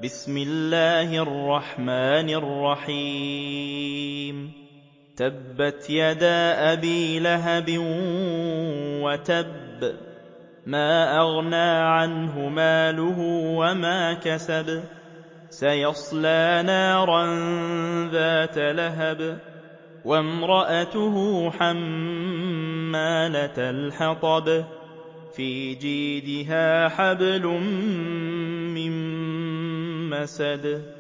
بسم الله الرحمن الرحيم تبت يدا أبي لهب وتب ما أغنى عنه ماله وما كسب سيصلى نارا ذات لهب وامرأته حمالة الحطب في جيدها حبل من مسد